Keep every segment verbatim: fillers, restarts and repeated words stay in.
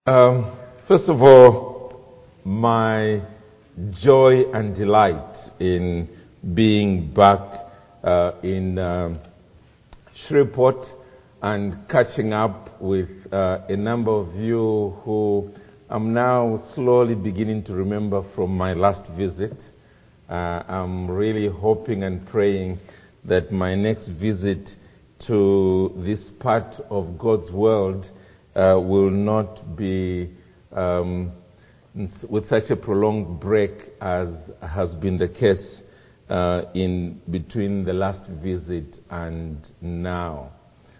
Um, first of all, my joy and delight in being back uh, in um, Shreveport and catching up with uh, a number of you who I'm now slowly beginning to remember from my last visit. Uh, I'm really hoping and praying that my next visit to this part of God's world Uh, will not be um, with such a prolonged break as has been the case uh, in between the last visit and now.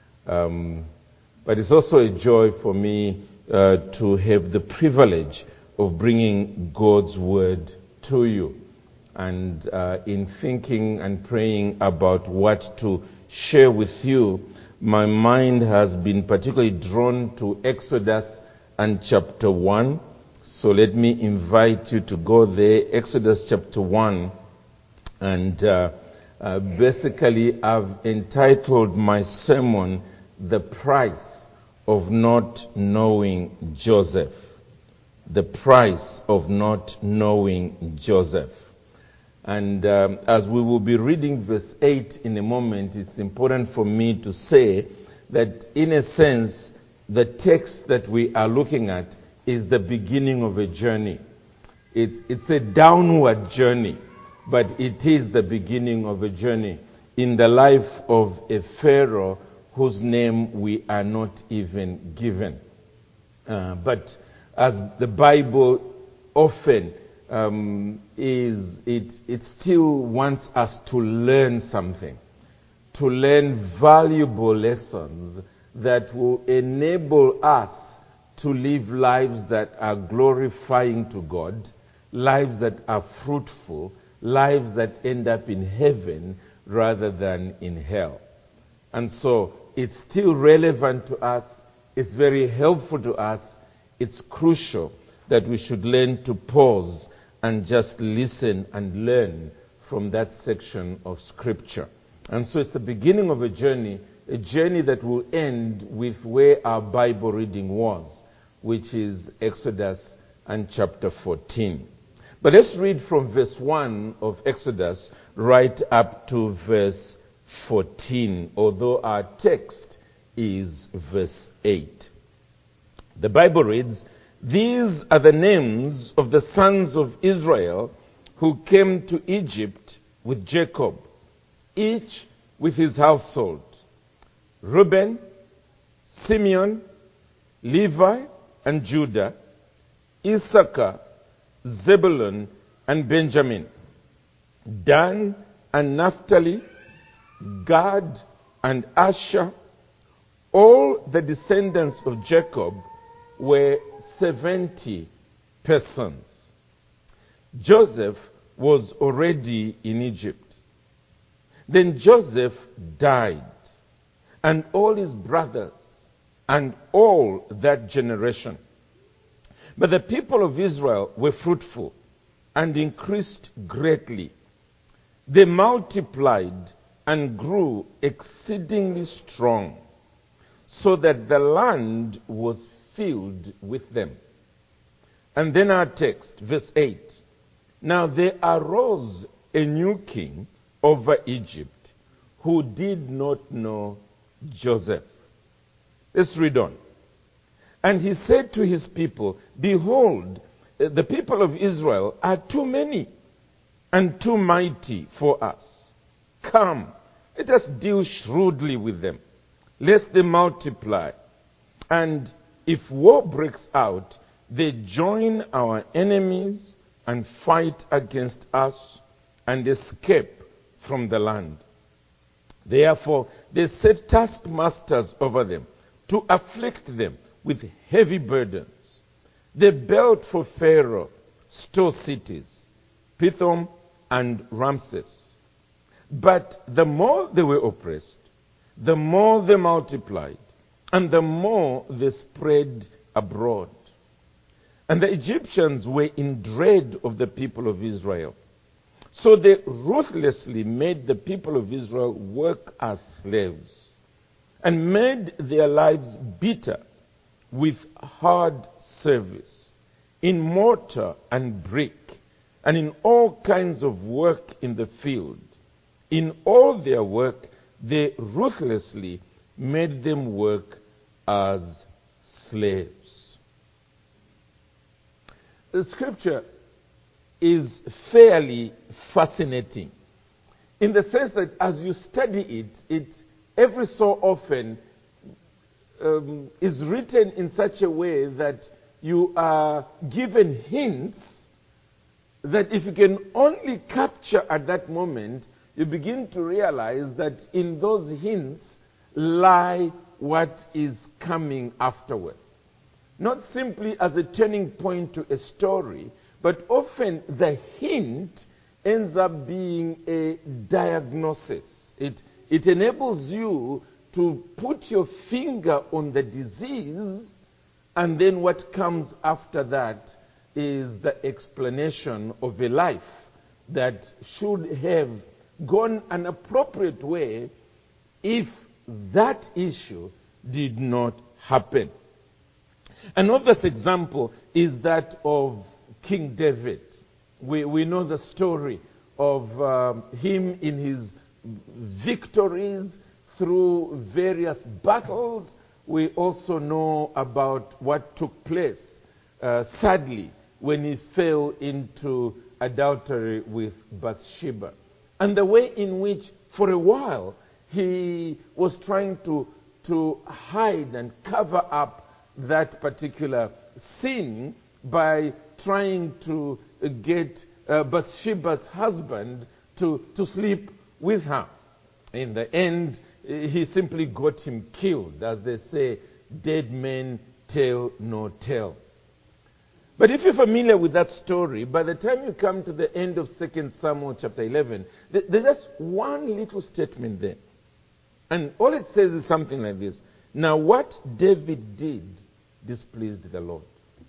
Um, but it's also a joy for me uh, to have the privilege of bringing God's word to you. And uh, in thinking and praying about what to share with you, my mind has been particularly drawn to Exodus and chapter one. So let me invite you to go there, Exodus chapter one. And uh, uh, basically I've entitled my sermon, The Price of Not Knowing Joseph. The Price of Not Knowing Joseph. And um, as we will be reading verse eight in a moment, it's important for me to say that in a sense, the text that we are looking at is the beginning of a journey. It's, it's a downward journey, but it is the beginning of a journey in the life of a Pharaoh whose name we are not even given. Uh, but as the Bible often Um, is it, it still wants us to learn something, to learn valuable lessons that will enable us to live lives that are glorifying to God, lives that are fruitful, lives that end up in heaven rather than in hell. And so it's still relevant to us, it's very helpful to us, it's crucial that we should learn to pause and just listen and learn from that section of Scripture. And so it's the beginning of a journey, a journey that will end with where our Bible reading was, which is Exodus and chapter fourteen. But let's read from verse one of Exodus right up to verse fourteen, although our text is verse eight. The Bible reads, "These are the names of the sons of Israel who came to Egypt with Jacob, each with his household: Reuben, Simeon, Levi, and Judah, Issachar, Zebulun, and Benjamin, Dan and Naphtali, Gad and Asher. All the descendants of Jacob were seventy persons. Joseph was already in Egypt. Then Joseph died, and all his brothers, and all that generation. But the people of Israel were fruitful and increased greatly. They multiplied and grew exceedingly strong, so that the land was filled with them." And then our text, verse eight. "Now there arose a new king over Egypt who did not know Joseph." Let's read on. "And he said to his people, Behold, the people of Israel are too many and too mighty for us. Come, let us deal shrewdly with them, lest they multiply. And if war breaks out, they join our enemies and fight against us and escape from the land. Therefore, they set taskmasters over them to afflict them with heavy burdens. They built for Pharaoh store cities, Pithom and Ramses. But the more they were oppressed, the more they multiplied, and the more they spread abroad. And the Egyptians were in dread of the people of Israel. So they ruthlessly made the people of Israel work as slaves, and made their lives bitter with hard service, in mortar and brick, and in all kinds of work in the field. In all their work, they ruthlessly made them work as slaves. The scripture is fairly fascinating in the sense that as you study it, it every so often um, is written in such a way that you are given hints that if you can only capture at that moment, you begin to realize that in those hints lie what is coming afterwards. Not simply as a turning point to a story, but often the hint ends up being a diagnosis. It, it enables you to put your finger on the disease, and then what comes after that is the explanation of a life that should have gone an appropriate way if that issue did not happen. An obvious example is that of King David. We, we know the story of um, him in his victories through various battles. We also know about what took place, uh, sadly, when he fell into adultery with Bathsheba. And the way in which, for a while, he was trying to, to hide and cover up that particular sin by trying to uh, get uh, Bathsheba's husband to, to sleep with her. In the end, he simply got him killed. As they say, dead men tell no tales. But if you're familiar with that story, by the time you come to the end of Second Samuel chapter eleven, th- there's just one little statement there. And all it says is something like this. Now what David did displeased the Lord.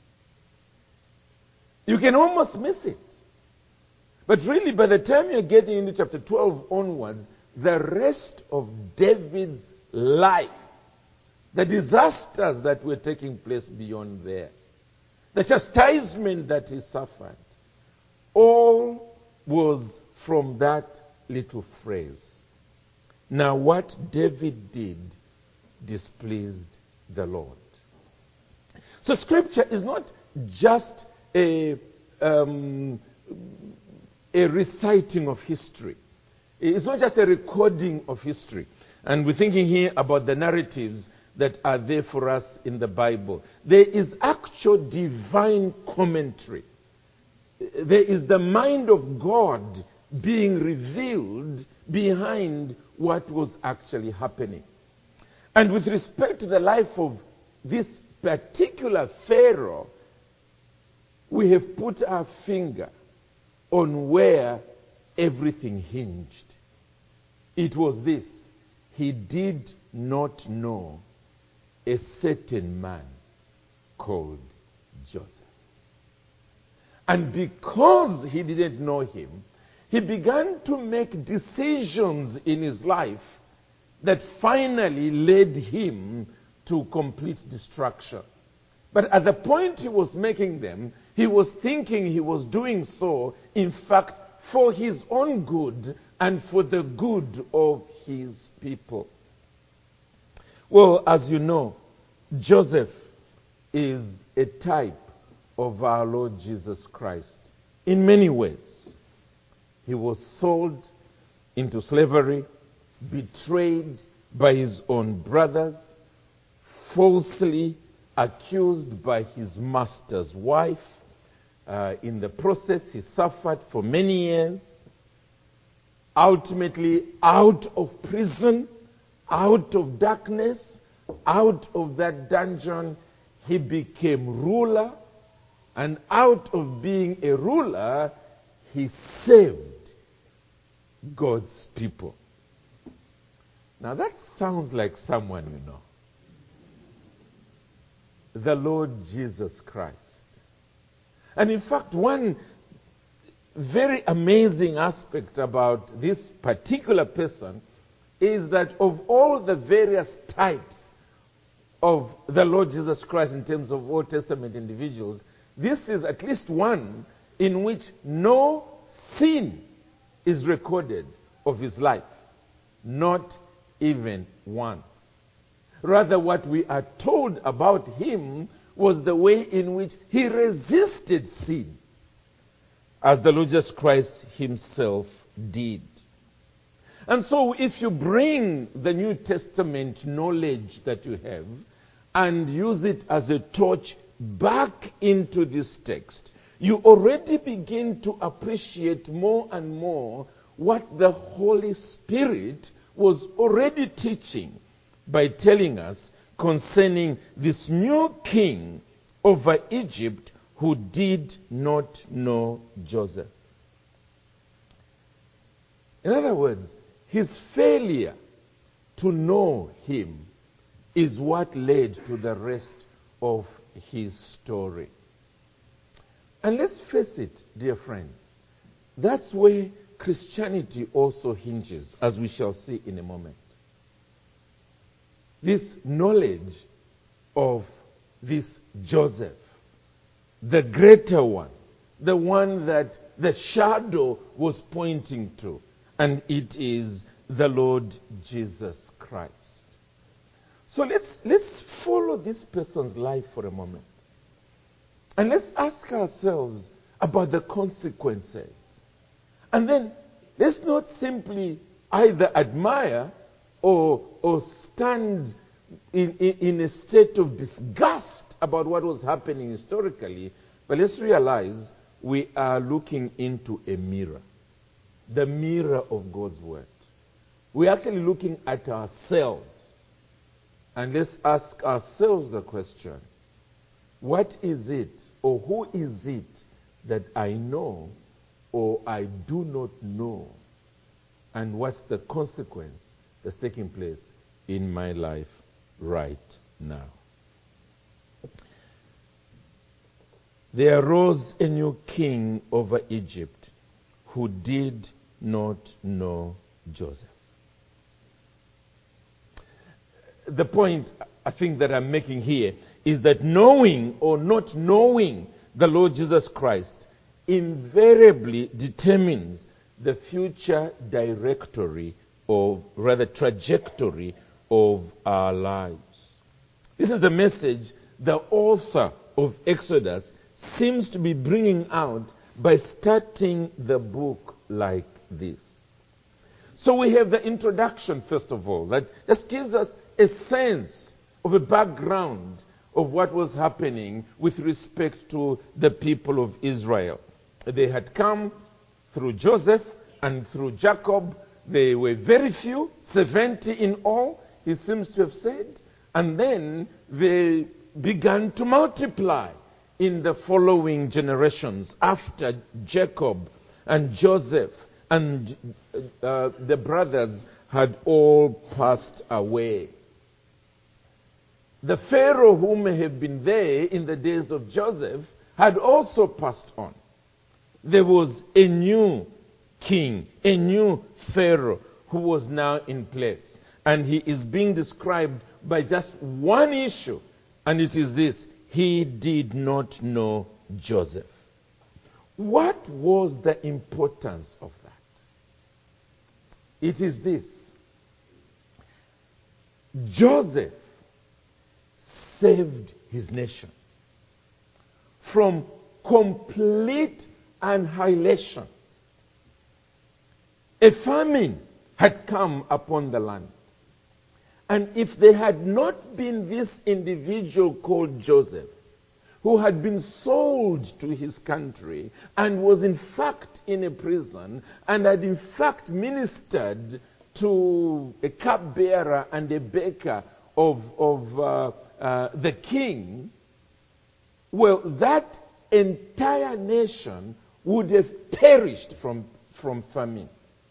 You can almost miss it. But really, by the time you're getting into chapter twelve onwards, the rest of David's life, the disasters that were taking place beyond there, the chastisement that he suffered, all was from that little phrase. Now what David did displeased the Lord. So scripture is not just a, um, a reciting of history. It's not just a recording of history. And we're thinking here about the narratives that are there for us in the Bible. There is actual divine commentary. There is the mind of God being revealed behind what was actually happening. And with respect to the life of this particular Pharaoh, we have put our finger on where everything hinged. It was this: he did not know a certain man called Joseph. And because he didn't know him, he began to make decisions in his life that finally led him to complete destruction. But at the point he was making them, he was thinking he was doing so, in fact, for his own good and for the good of his people. Well, as you know, Joseph is a type of our Lord Jesus Christ in many ways. He was sold into slavery, betrayed by his own brothers, falsely accused by his master's wife. Uh, in the process, he suffered for many years. Ultimately, out of prison, out of darkness, out of that dungeon, he became ruler. And out of being a ruler, he saved God's people. Now that sounds like someone you know. The Lord Jesus Christ. And in fact, one very amazing aspect about this particular person is that of all the various types of the Lord Jesus Christ in terms of Old Testament individuals, this is at least one in which no sin is recorded of his life. Not even once. Rather, what we are told about him was the way in which he resisted sin, as the Lord Jesus Christ himself did. And so if you bring the New Testament knowledge that you have and use it as a torch back into this text, you already begin to appreciate more and more what the Holy Spirit was already teaching by telling us concerning this new king over Egypt who did not know Joseph. In other words, his failure to know him is what led to the rest of his story. And let's face it, dear friends, that's where Christianity also hinges, as we shall see in a moment. This knowledge of this Joseph, the greater one, the one that the shadow was pointing to, and it is the Lord Jesus Christ. So let's, let's follow this person's life for a moment. And let's ask ourselves about the consequences. And then let's not simply either admire or, or stand in, in, in a state of disgust about what was happening historically, but let's realize we are looking into a mirror. The mirror of God's word. We're actually looking at ourselves. And let's ask ourselves the question, what is it or who is it that I know or I do not know? And what's the consequence that's taking place in my life right now? There arose a new king over Egypt who did not know Joseph. The point I think that I'm making here is that knowing or not knowing the Lord Jesus Christ invariably determines the future directory of, rather trajectory of our lives. This is the message the author of Exodus seems to be bringing out by starting the book like this. So we have the introduction, first of all, that just gives us a sense of a background of what was happening with respect to the people of Israel. They had come through Joseph and through Jacob. They were very few, seventy in all, he seems to have said. And then they began to multiply in the following generations after Jacob and Joseph and uh, the brothers had all passed away. The Pharaoh who may have been there in the days of Joseph had also passed on. There was a new king, a new Pharaoh who was now in place. And he is being described by just one issue, and it is this: he did not know Joseph. What was the importance of that? It is this: Joseph saved his nation from complete annihilation. A famine had come upon the land. And if there had not been this individual called Joseph, who had been sold to his country and was in fact in a prison and had in fact ministered to a cupbearer and a baker of, of uh, uh, the king, well, that entire nation would have perished from, from famine.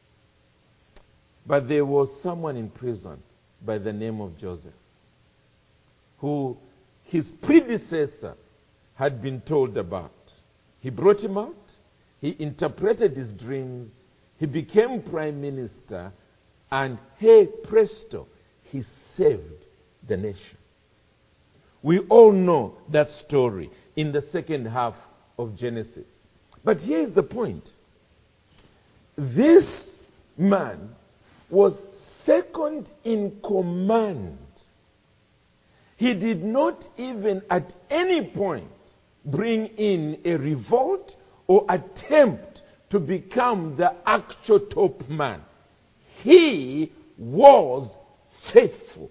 But there was someone in prison by the name of Joseph, who his predecessor had been told about. He brought him out, he interpreted his dreams, he became prime minister, and hey presto, he saved the nation. We all know that story in the second half of Genesis. But here's the point. This man was second in command. He did not even at any point bring in a revolt or attempt to become the actual top man. He was faithful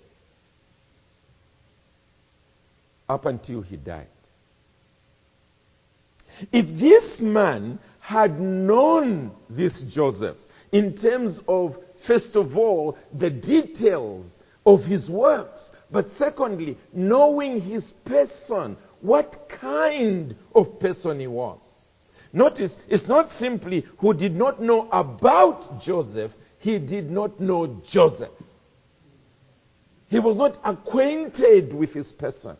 up until he died. If this man had known this Joseph, in terms of, first of all, the details of his works, but secondly, knowing his person, what kind of person he was. Notice, it's not simply who did not know about Joseph, he did not know Joseph. He was not acquainted with his person.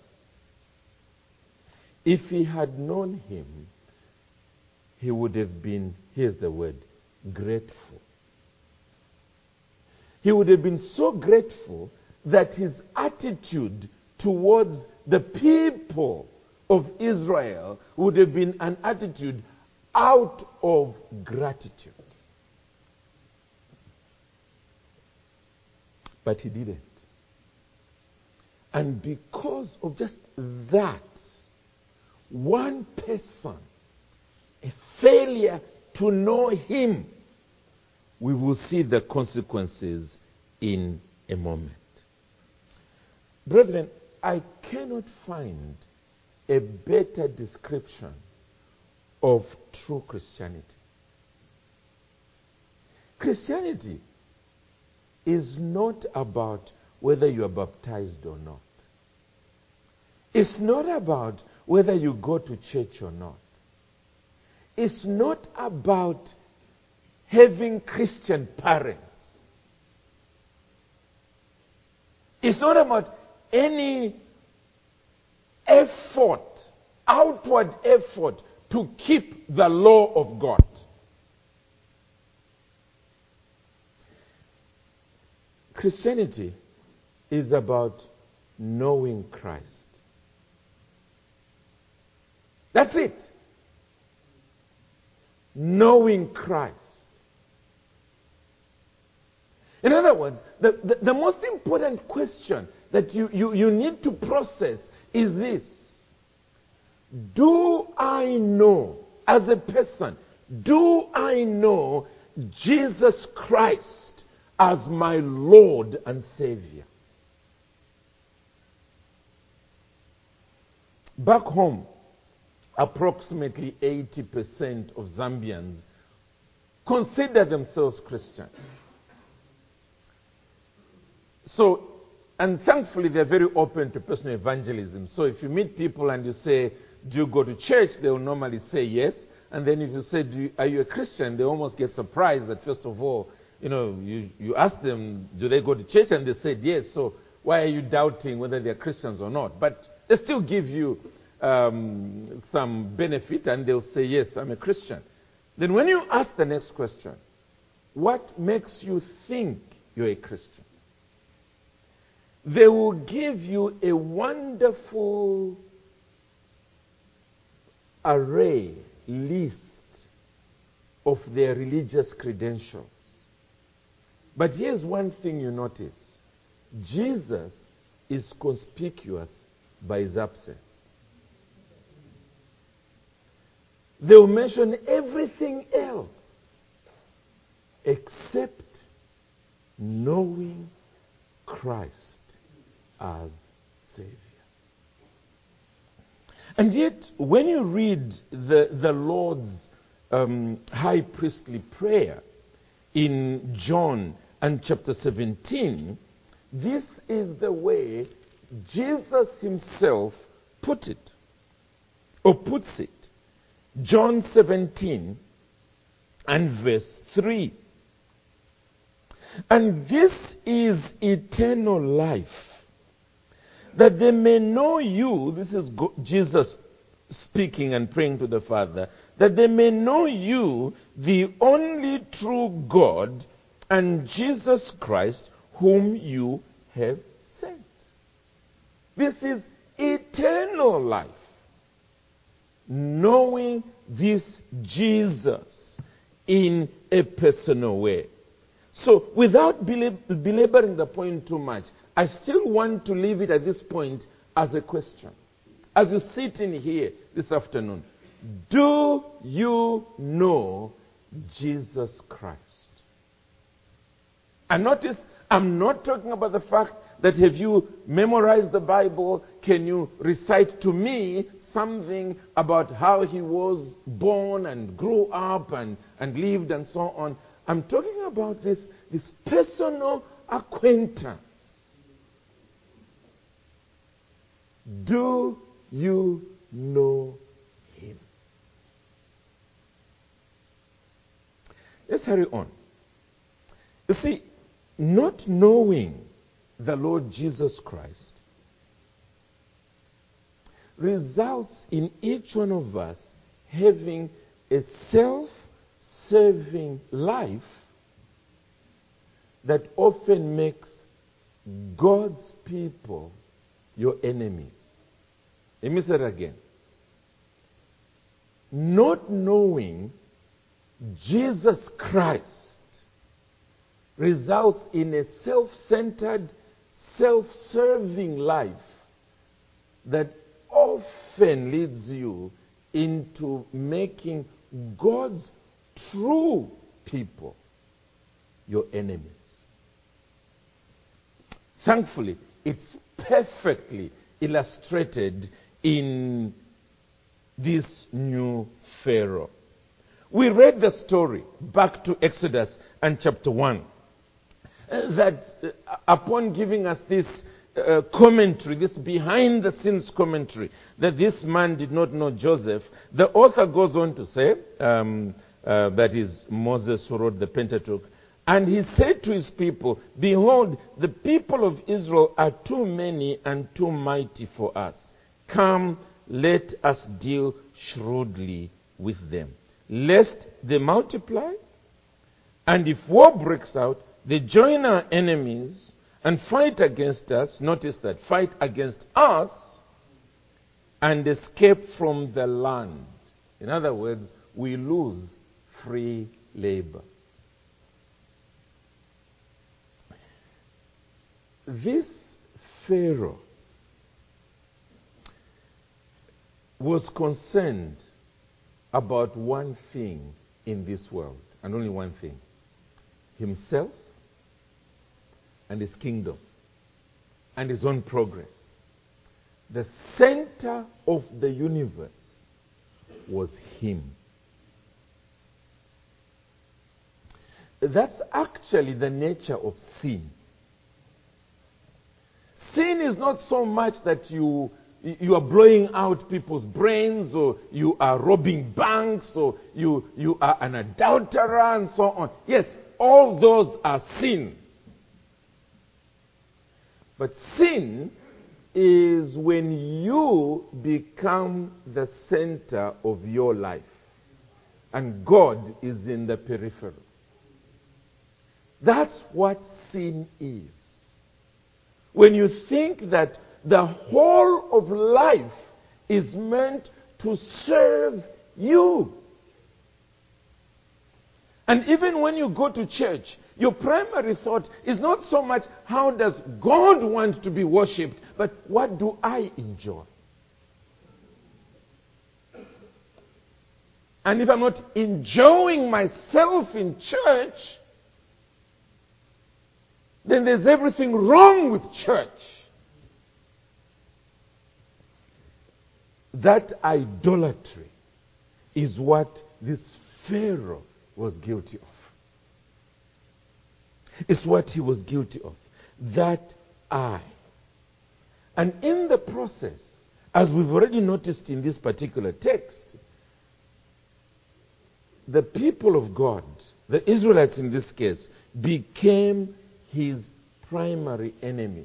If he had known him, he would have been, here's the word, grateful. He would have been so grateful that his attitude towards the people of Israel would have been an attitude out of gratitude. But he didn't. And because of just that, one person, a failure to know him, we will see the consequences in a moment. Brethren, I cannot find a better description of true Christianity. Christianity is not about whether you are baptized or not. It's not about whether you go to church or not. It's not about having Christian parents. It's not about any effort, outward effort, to keep the law of God. Christianity is about knowing Christ. That's it. Knowing Christ. In other words, the, the, the most important question that you, you, you need to process is this. Do I know, as a person, do I know Jesus Christ as my Lord and Savior? Back home, approximately eighty percent of Zambians consider themselves Christian. So, and thankfully they're very open to personal evangelism. So if you meet people and you say, do you go to church? They will normally say yes. And then if you say, do you, are you a Christian? They almost get surprised that first of all, you know, you, you ask them, do they go to church? And they said yes. So why are you doubting whether they're Christians or not? But they still give you um, some benefit and they'll say, yes, I'm a Christian. Then when you ask the next question, what makes you think you're a Christian? They will give you a wonderful array, list of their religious credentials. But here's one thing you notice. Jesus is conspicuous by his absence. They will mention everything else except knowing Christ as Savior. And yet, when you read the, the Lord's um, high priestly prayer in John and chapter seventeen, this is the way Jesus himself put it, or puts it. John seventeen and verse three. And this is eternal life, that they may know you, this is go- Jesus speaking and praying to the Father, that they may know you, the only true God, and Jesus Christ, whom you have sent. This is eternal life. Knowing this Jesus in a personal way. So, without belab- belaboring the point too much, I still want to leave it at this point as a question. As you sit in here this afternoon, do you know Jesus Christ? And notice, I'm not talking about the fact that have you memorized the Bible, can you recite to me something about how he was born and grew up and, and lived and so on. I'm talking about this, this personal acquaintance. Do you know him? Let's hurry on. You see, not knowing the Lord Jesus Christ results in each one of us having a self-serving life that often makes God's people your enemies. Let me say it again. Not knowing Jesus Christ results in a self-centered, self-serving life that often leads you into making God's true people your enemies. Thankfully, it's perfectly illustrated in this new Pharaoh. We read the story back to Exodus and chapter one. Uh, that uh, upon giving us this uh, commentary, this behind the scenes commentary, that this man did not know Joseph, the author goes on to say, um, uh, that is Moses who wrote the Pentateuch, and he said to his people, behold, the people of Israel are too many and too mighty for us. Come, let us deal shrewdly with them, lest they multiply, and if war breaks out, they join our enemies and fight against us. Notice that, fight against us and escape from the land. In other words, we lose free labor. This Pharaoh was concerned about one thing in this world, and only one thing: himself and his kingdom and his own progress. The center of the universe was him. That's actually the nature of sin. Sin is not so much that you you are blowing out people's brains, or you are robbing banks, or you, you are an adulterer and so on. Yes, all those are sins. But sin is when you become the center of your life and God is in the periphery. That's what sin is. When you think that the whole of life is meant to serve you. And even when you go to church, your primary thought is not so much how does God want to be worshipped, but what do I enjoy? And if I'm not enjoying myself in church, then there's everything wrong with church. That idolatry is what this Pharaoh was guilty of. It's what he was guilty of. That I. And in the process, as we've already noticed in this particular text, the people of God, the Israelites in this case, became his primary enemies.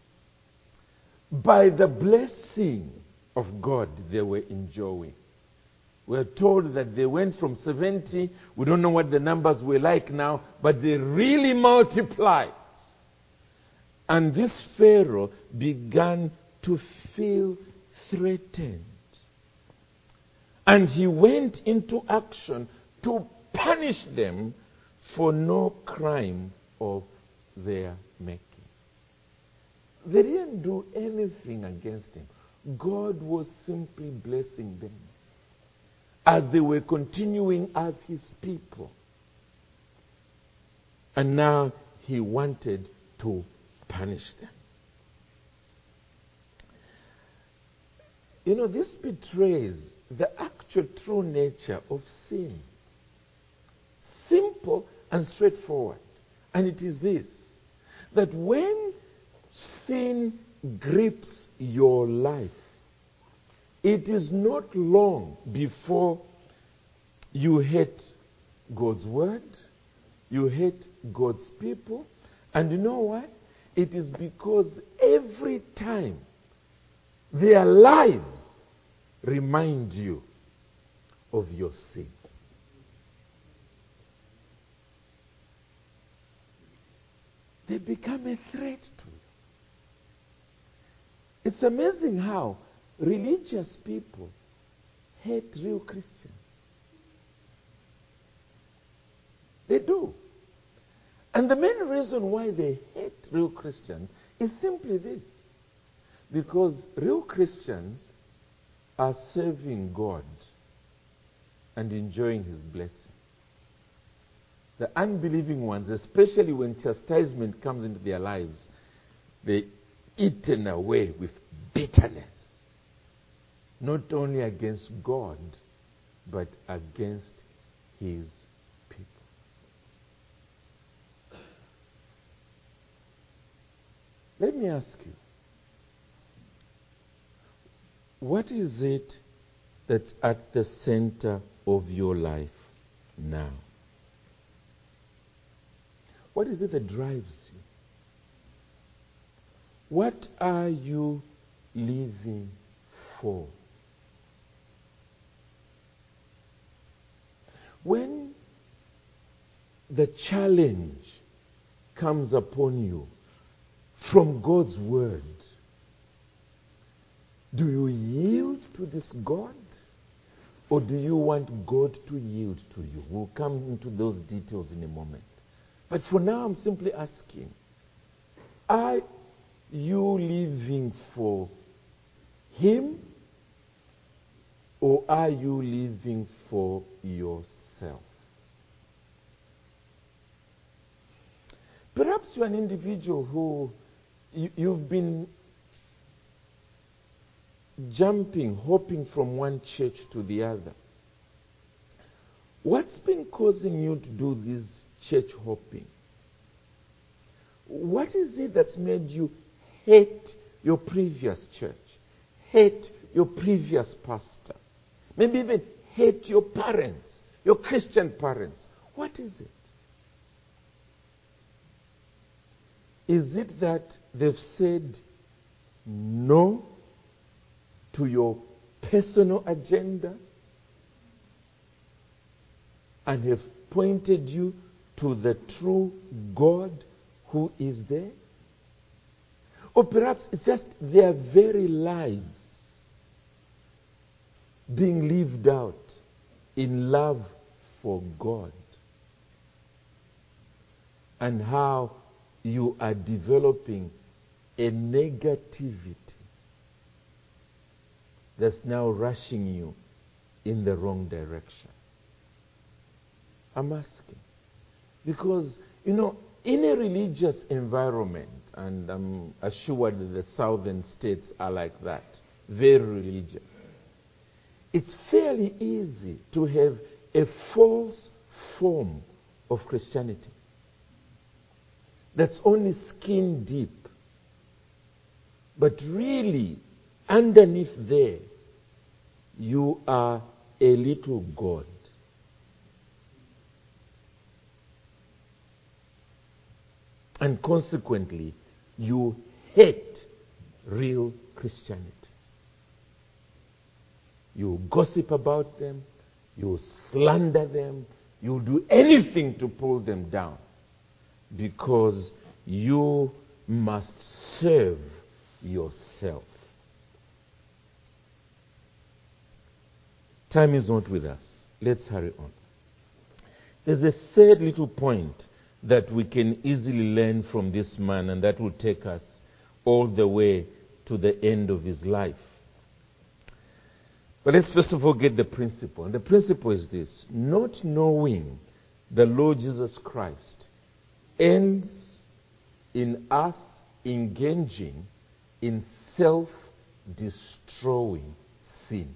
By the blessing of God they were enjoying. We're told that they went from seventy, we don't know what the numbers were like now, but they really multiplied. And this Pharaoh began to feel threatened. And he went into action to punish them for no crime of their making. They didn't do anything against him. God was simply blessing them as they were continuing as his people. And now he wanted to punish them. You know, this betrays the actual true nature of sin. Simple and straightforward. And it is this, that when sin grips your life, it is not long before you hate God's word, you hate God's people. And you know why? It is because every time their lives remind you of your sin. They become a threat to you. It's amazing how religious people hate real Christians. They do. And the main reason why they hate real Christians is simply this. Because real Christians are serving God and enjoying his blessing. The unbelieving ones, especially when chastisement comes into their lives, they're eaten away with bitterness. Not only against God, but against his people. Let me ask you, what is it that's at the center of your life now? What is it that drives you? What are you living for? When the challenge comes upon you from God's word, do you yield to this God? Or do you want God to yield to you? We'll come into those details in a moment. But for now, I'm simply asking, are you living for him? Or are you living for yourself? Perhaps you're an individual who you, you've been jumping, hopping from one church to the other. What's been causing you to do this church hopping? What is it that's made you hate your previous church, hate your previous pastor, maybe even hate your parents, your Christian parents? What is it? Is it that they've said no to your personal agenda and have pointed you to the true God who is there? Or perhaps it's just their very lives being lived out in love for God, and how you are developing a negativity that's now rushing you in the wrong direction. I'm asking. Because, you know, in a religious environment, and I'm assured that the southern states are like that, very religious, it's fairly easy to have a false form of Christianity that's only skin deep. But really, underneath there, you are a little God. And consequently, you hate real Christianity. You gossip about them, you slander them, you do anything to pull them down, because you must serve yourself. Time is not with us. Let's hurry on. There's a third little point that we can easily learn from this man, and that will take us all the way to the end of his life. But let's first of all get the principle. And the principle is this: not knowing the Lord Jesus Christ ends in us engaging in self-destroying sin.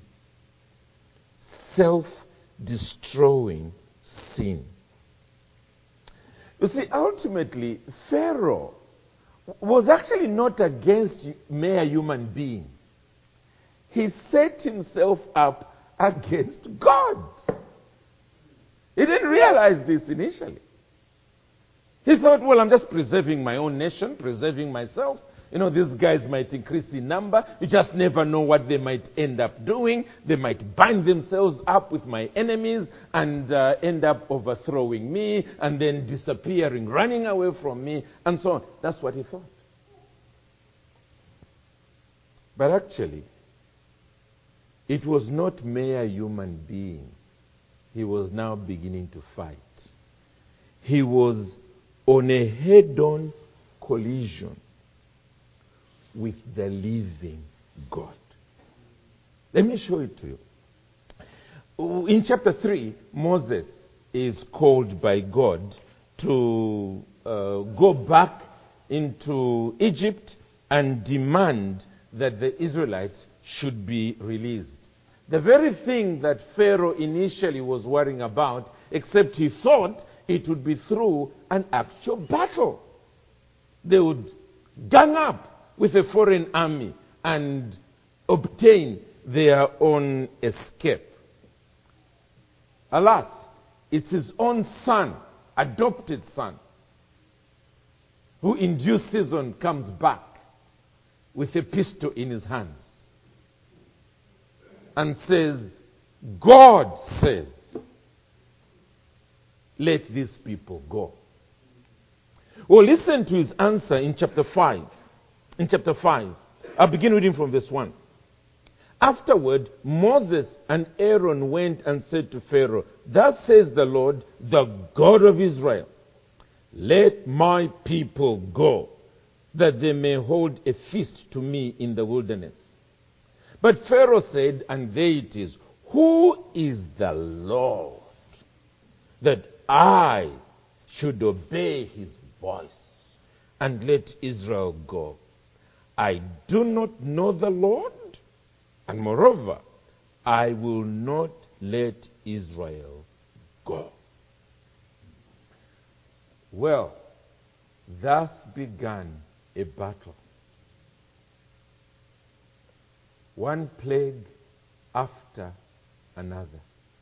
Self-destroying sin. You see, ultimately, Pharaoh was actually not against mere human beings. He set himself up against God. He didn't realize this initially. He thought, well, I'm just preserving my own nation, preserving myself. You know, these guys might increase in number. You just never know what they might end up doing. They might bind themselves up with my enemies and uh, end up overthrowing me and then disappearing, running away from me, and so on. That's what he thought. But actually, it was not mere human beings he was now beginning to fight. He was on a head-on collision with the living God. Let me show it to you. In chapter three, Moses is called by God to uh, go back into Egypt and demand that the Israelites should be released. The very thing that Pharaoh initially was worrying about, except he thought it would be through an actual battle. They would gang up with a foreign army and obtain their own escape. Alas, it's his own son, adopted son, who in due season comes back with a pistol in his hands and says, God says, let these people go. Well, listen to his answer in chapter five. In chapter five, I'll begin reading from verse one. Afterward, Moses and Aaron went and said to Pharaoh, thus says the Lord, the God of Israel, let my people go, that they may hold a feast to me in the wilderness. But Pharaoh said, and there it is, who is the Lord, that I should obey his voice and let Israel go? I do not know the Lord, and moreover, I will not let Israel go. Well, thus began a battle. One plague after another.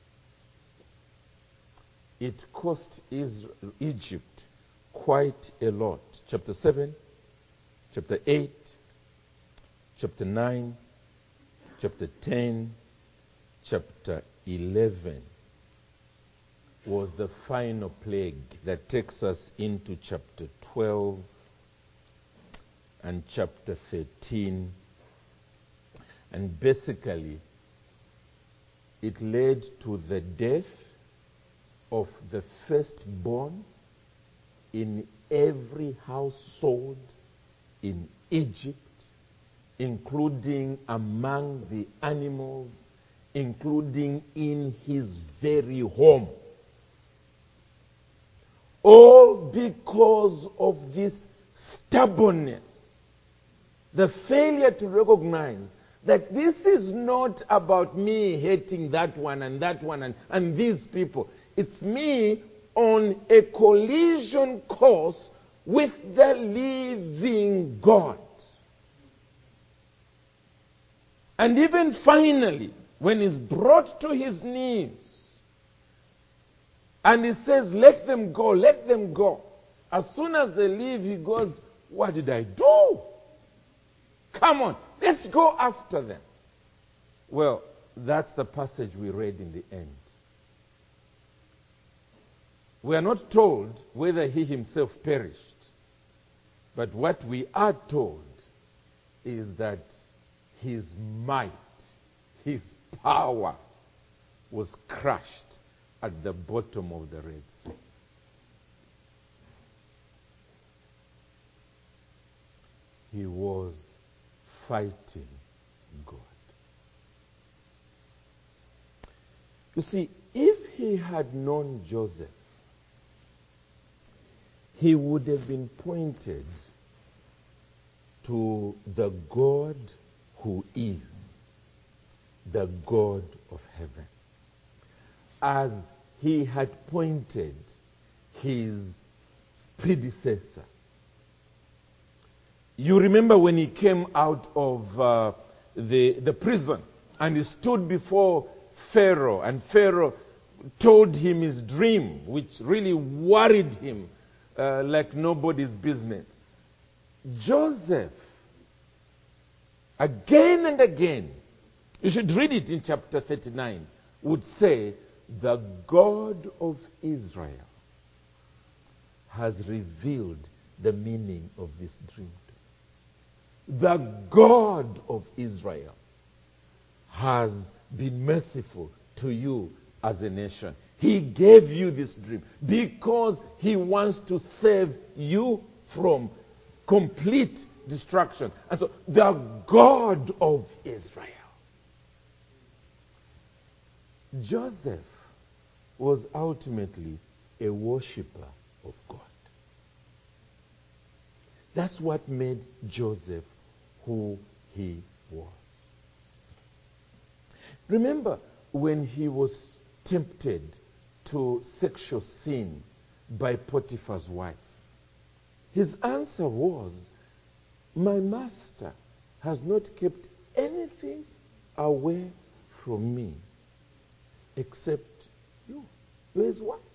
It cost Israel, Egypt quite a lot. Chapter seven, chapter eight, chapter nine, chapter ten, chapter eleven was the final plague that takes us into chapter twelve and chapter thirteen. And basically, it led to the death of the firstborn in every household in Egypt, including among the animals, including in his very home. All because of this stubbornness, the failure to recognize that this is not about me hating that one and that one and, and these people. It's me on a collision course with the living God. And even finally, when he's brought to his knees, and he says, let them go, let them go. As soon as they leave, he goes, what did I do? Come on, let's go after them. Well, that's the passage we read in the end. We are not told whether he himself perished. But what we are told is that his might, his power was crushed at the bottom of the Red Sea. He was fighting God. You see, if he had known Joseph, he would have been pointed to the God who is the God of heaven, as he had pointed his predecessor. You remember when he came out of uh, the, the prison and he stood before Pharaoh, and Pharaoh told him his dream, which really worried him uh, like nobody's business. Joseph, again and again, you should read it in chapter thirty-nine, would say, the God of Israel has revealed the meaning of this dream. The God of Israel has been merciful to you as a nation. He gave you this dream because he wants to save you from complete destruction. And so, the God of Israel. Joseph was ultimately a worshipper of God. That's what made Joseph who he was. Remember when he was tempted to sexual sin by Potiphar's wife? His answer was, my master has not kept anything away from me except you. You're his wife.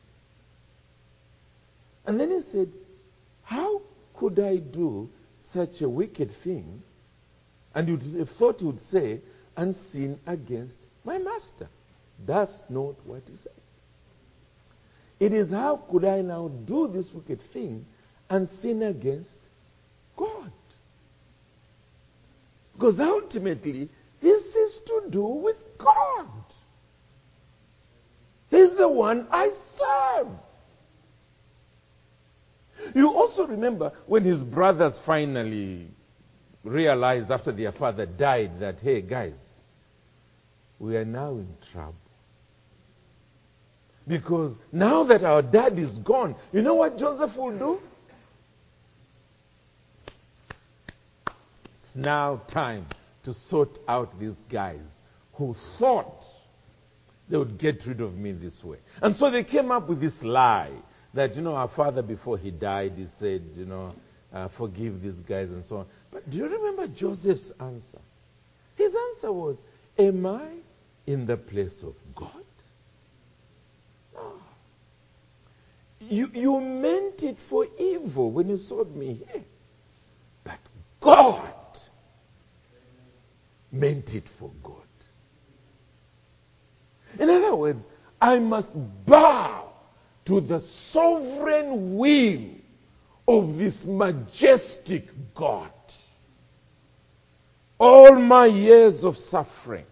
And then he said, how could I do such a wicked thing? And you'd have thought he would say, and sin against my master. That's not what he said. It is, how could I now do this wicked thing and sin against God? Because ultimately, this is to do with God. He's the one I serve. You also remember when his brothers finally realized after their father died that, hey guys, we are now in trouble. Because now that our dad is gone, you know what Joseph will do? It's now time to sort out these guys who thought they would get rid of me this way. And so they came up with this lie that, you know, our father before he died, he said, you know, uh, forgive these guys and so on. But do you remember Joseph's answer? His answer was, am I in the place of God? No. You, you meant it for evil when you sold me here. But God meant it for good. In other words, I must bow to the sovereign will of this majestic God. All my years of suffering,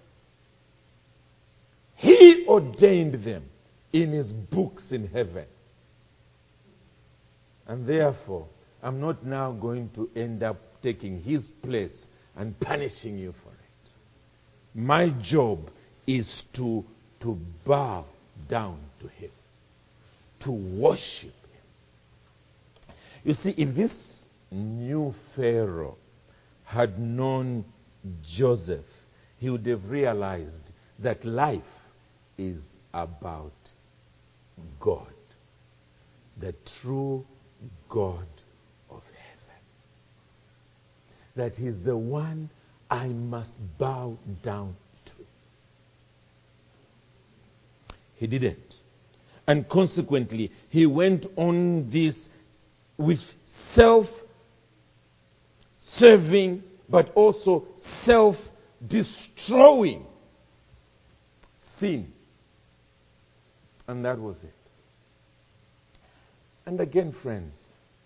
He ordained them in His books in heaven. And therefore, I'm not now going to end up taking His place and punishing you for it. My job is to, to bow down to Him, to worship Him. You see, if this new Pharaoh had known Joseph, he would have realized that life is about God, the true God of heaven. That He's the one I must bow down to. He didn't. And consequently, he went on this with self-serving, but also self-destroying sin. And that was it. And again, friends,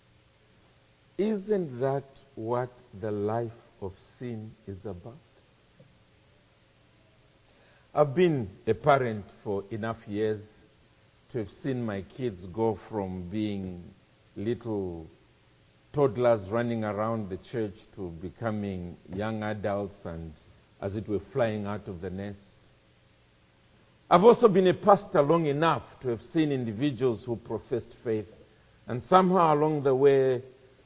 isn't that what the life of sin is about? I've been a parent for enough years to have seen my kids go from being little toddlers running around the church to becoming young adults and, as it were, flying out of the nest. I've also been a pastor long enough to have seen individuals who professed faith, and somehow along the way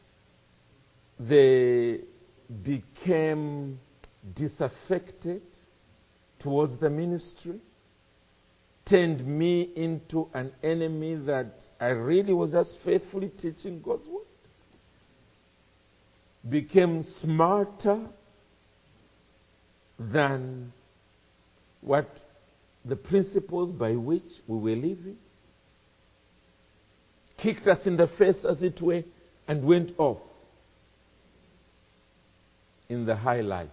they became disaffected towards the ministry, turned me into an enemy that I really was just faithfully teaching God's word, became smarter than what the principles by which we were living, kicked us in the face, as it were, and went off in the high life.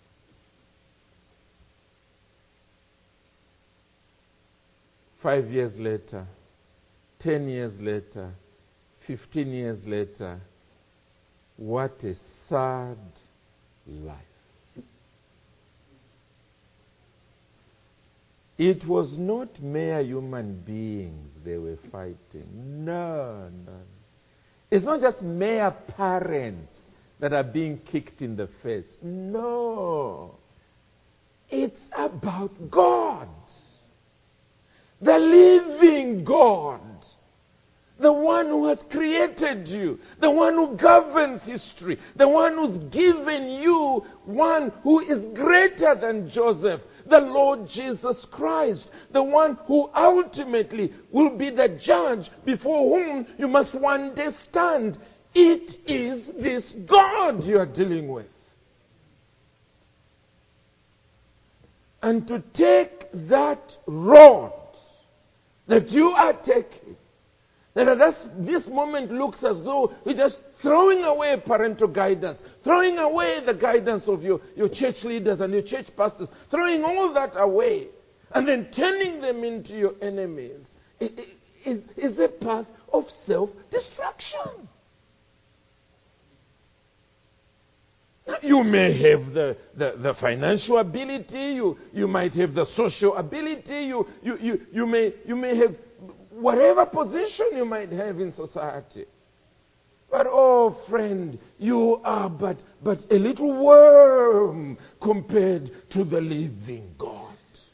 Five years later, ten years later, fifteen years later, what a sad life. It was not mere human beings they were fighting. No, no. It's not just mere parents that are being kicked in the face. No. It's about God. The living God. The one who has created you. The one who governs history. The one who's given you one who is greater than Joseph. The Lord Jesus Christ. The one who ultimately will be the judge before whom you must one day stand. It is this God you are dealing with. And to take that road that you are taking, that at this moment looks as though you're just throwing away parental guidance, throwing away the guidance of your, your church leaders and your church pastors, throwing all that away, and then turning them into your enemies, is, is a path of self-destruction. You may have the, the, the financial ability, you, you might have the social ability, you, you, you, you, may, you may have whatever position you might have in society. But oh friend, you are but, but a little worm compared to the living God.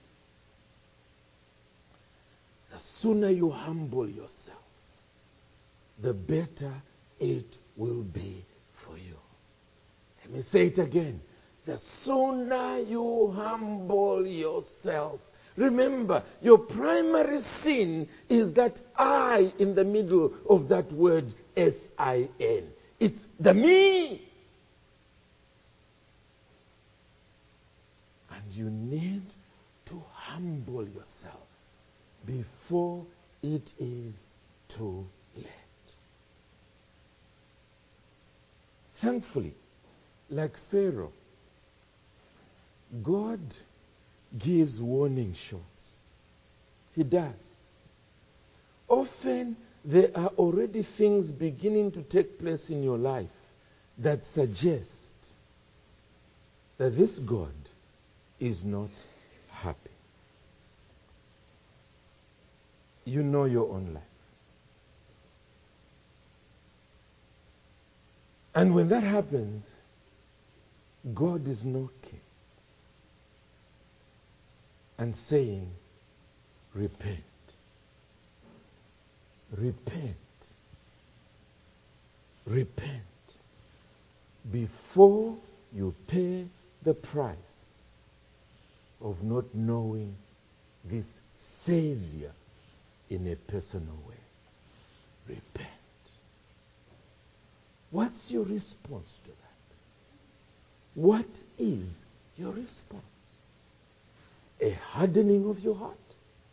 The sooner you humble yourself, the better it will be for you. Let me say it again. The sooner you humble yourself. Remember, your primary sin is that I in the middle of that word S I N. It's the me. And you need to humble yourself before it is too late. Thankfully, like Pharaoh, God gives warning shots. He does. Often there are already things beginning to take place in your life that suggest that this God is not happy. You know your own life. And when that happens, God is knocking and saying, repent. Repent. Repent. Before you pay the price of not knowing this Savior in a personal way. Repent. What's your response to that? What is your response? A hardening of your heart?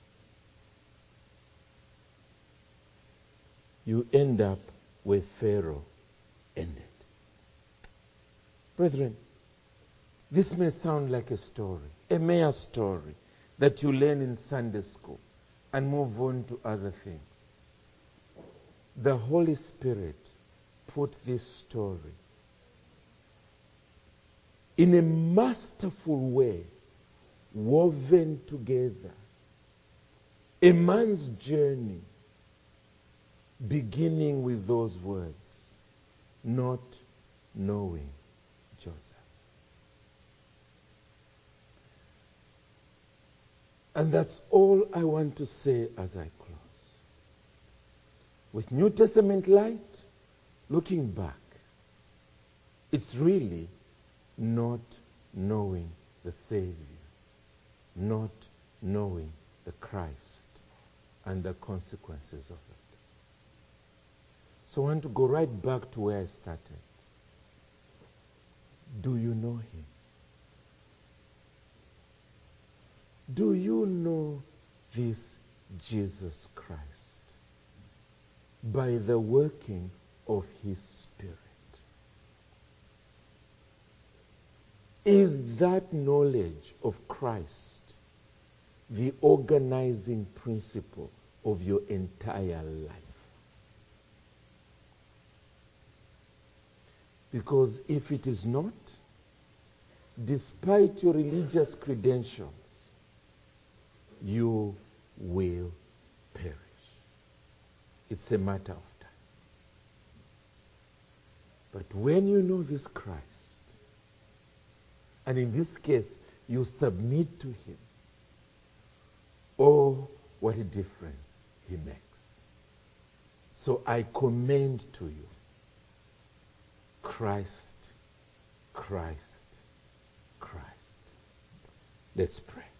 You end up where Pharaoh ended. Brethren, this may sound like a story, a mere story that you learn in Sunday school and move on to other things. The Holy Spirit put this story in a masterful way woven together. A man's journey beginning with those words, not knowing Joseph. And that's all I want to say as I close. With New Testament light, looking back, it's really not knowing the Savior, not knowing the Christ and the consequences of it. So I want to go right back to where I started. Do you know him? Do you know this Jesus Christ by the working of his Spirit? Is that knowledge of Christ the organizing principle of your entire life? Because if it is not, despite your religious credentials, you will perish. It's a matter of time. But when you know this Christ, and in this case, you submit to him, oh, what a difference he makes. So I commend to you Christ, Christ, Christ. Let's pray.